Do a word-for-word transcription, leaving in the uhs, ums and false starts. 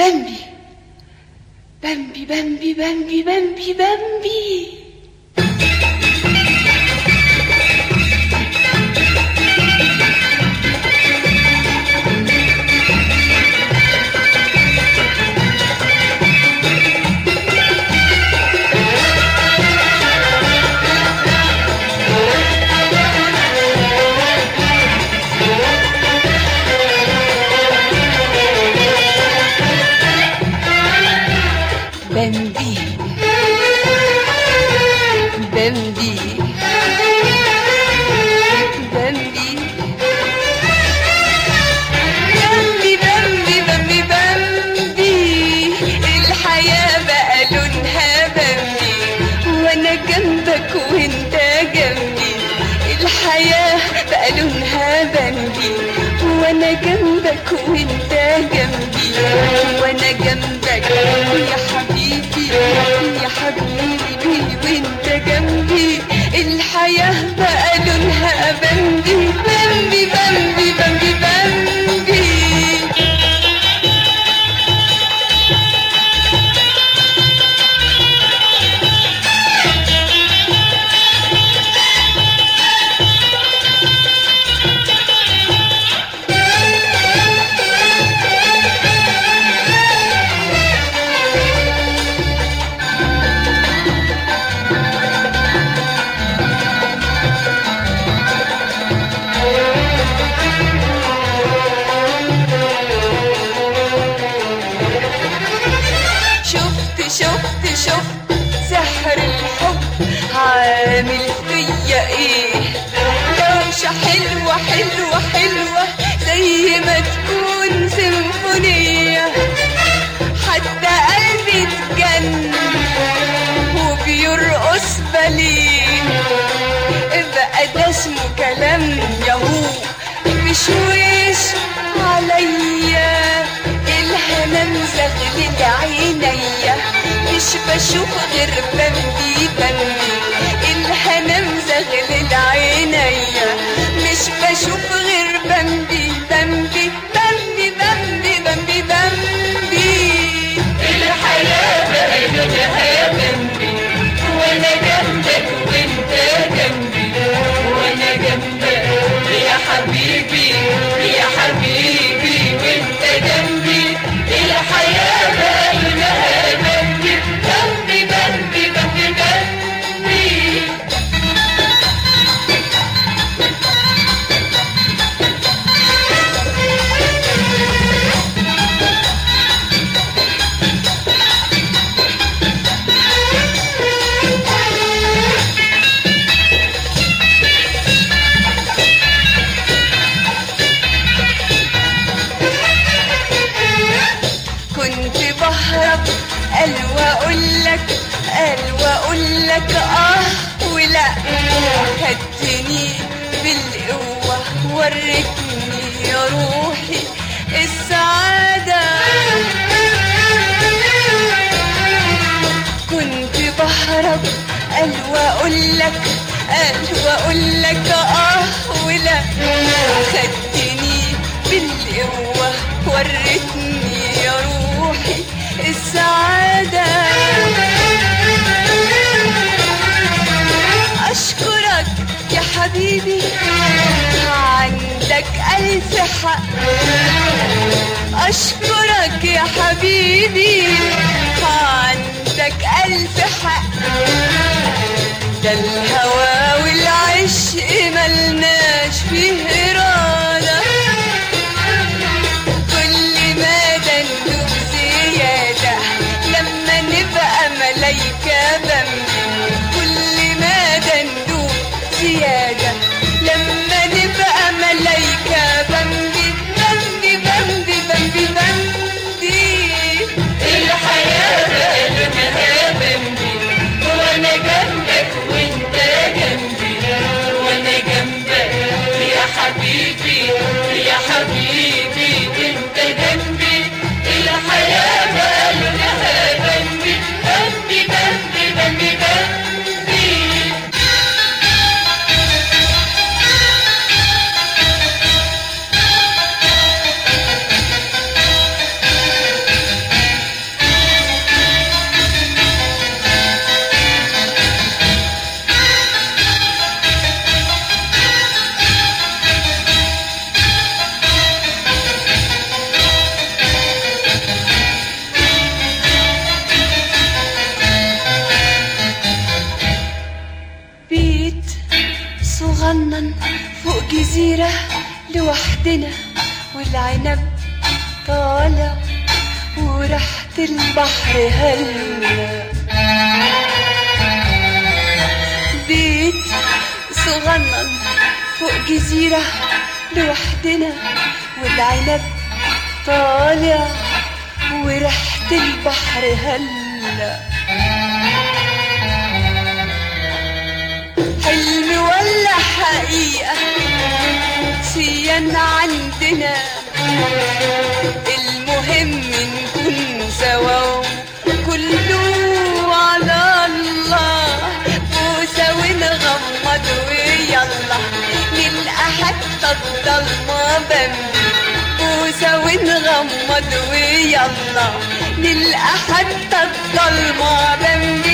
بامبي بامبي بامبي بامبي بامبي بامبي. بامبي بامبي بامبي بامبي بامبي بامبي بامبي. الحياة بقى لونها بامبي وانا جنبك وانت جنبي. الحياة بقى لونها بامبي وانا جنبك وانت جنبي. وانا جنبك يا حبيبي يا حبيبي وانت جنبي. الحياة بقى لونها بامبي بامبي بامبي بامبي بامبي. شفت شفت سحر الحب عامل فيا ايه. دوشة حلوة حلوة حلوة زي ما تكون سيمفونية. حتى قلبي اتجن وبيرقص باليه. بقى ده اسمه كلام ياهو بشويش عليا. الهنا مزغلل عينيا مش بشوف غير بامبي بامبي. الهنا مزغلل عينيا مش بشوف غير بامبي بامبي بامبي بامبي بامبي بامبي. الحياة بقى لونها بامبي وانا جنبك وانت جنبي. وانا جنبك يا حبيبي يا حبيبي وانت جنبي. الحياة بقى لونها بامبي بامبي بامبي بامبي بامبي. كنت بهرب قال واقولك قال واقولك اه ولا. خدتني بالقوة وريتني يا روحي السعادة. كنت بهرب قال واقولك قال واقولك اه ولا. خدتني بالقوة وريتني يا روحي السعادة. أشكرك يا حبيبي عندك ألف حق. أشكرك يا حبيبي عندك ألف حق. ده الهوى والعشق ملناش فيه إرادة. كل ما دندوب زيادة لما نبقى ملايكة بامبي. كل ما دندوب زيادة لما نبقى ملايكة بامبي بامبي بامبي بامبي بامبي. الحياة بقى لونها بامبي وانا جنبك وانت جنبي. وانا جنبك يا حبيبي يا حبيبي وانت جنبي. الحياة بقى لونها بامبي بامبي بامبي بامبي بامبي. لوحدنا والعنب طالع وريحة البحر هلا. بيت صغنن فوق جزيرة لوحدنا والعنب طالع وريحة البحر هلا. حلم ولا حقيقة سيان عندنا، المهم نكون سوا كله على الله. بوسة ونغمض ويلا نلقى حتى الضلمة بمبي. بوسة ونغمض ويلا نلقى حتى الضلمة بمبي.